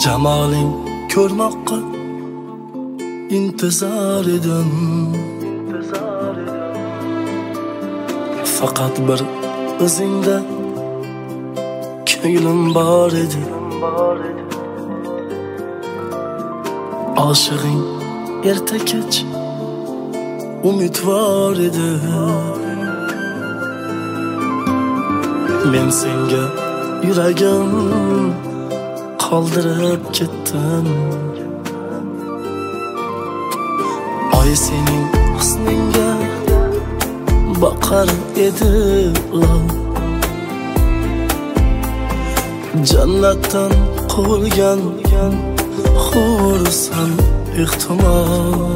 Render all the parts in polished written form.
Jamoling ko'rmoqqa intizor edim. Faqat bir o'zingda ko'nglim bor edi. Oshig'ing erta kech umidvor edi. Men senga yuragim qoldirib ketdim. Oy sening husningga boqar edi lol. Jannatdan quvilgan hursan ehtimol.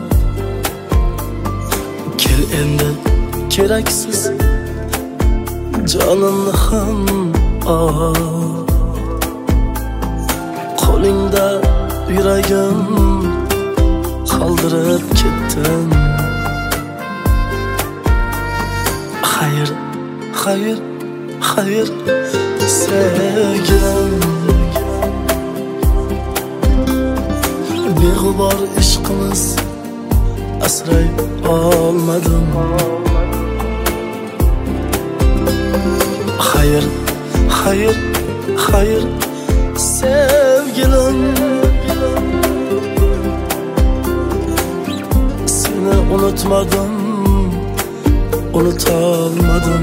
Kel endi keraksiz jonimni ham ol. Qo'lingda yuragim qoldirib ketdim. Xayr, xayr, xayr sevgilim. Beg'ubor ishqimiz asray olmadim. Xayr, xayr, xayr sevgilim. Seni unutmadim, unutolmadim.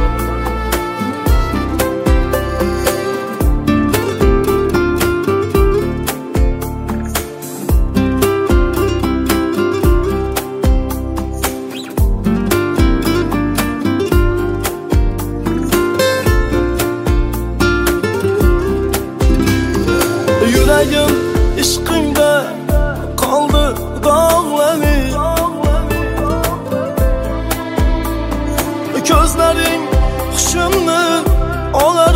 Yuragim ishqingda qoldi dog'lanib. Ko'zlaring hushimni olar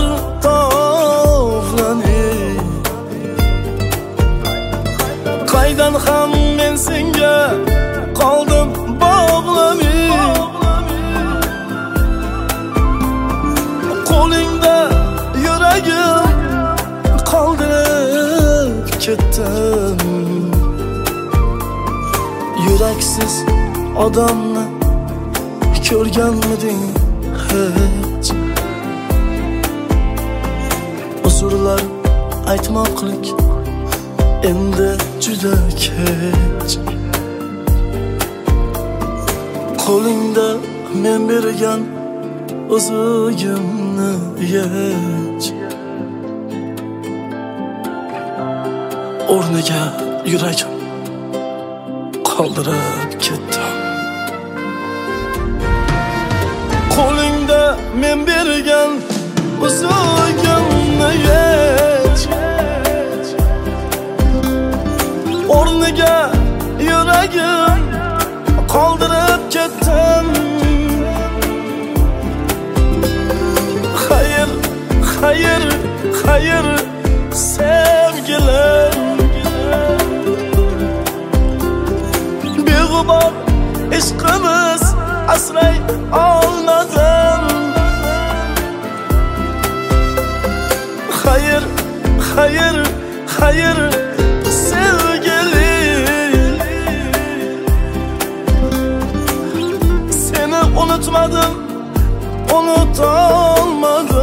tovlanib. Qaydan ham men senga qoldim bog'lanib. Qo'lingda yuragim qoldirib ketdim. Yuraksiz odamni ko'rganmiding hech? Uzrlar aytmoqlik endi juda kech. Qo'lingda men bergan o'zigimni yech. O'rniga yuragim qoldirib ketdim. Qo'lingda men bergan o'zigimni yech. O'rniga yuragim qoldirib ketdim. Xayr, xayr, xayr sevgilim. Beg'ubor ishqimiz asray olmadim. Xayr, xayr, xayr sevgilim. Seni unutmadim, unutolmadim.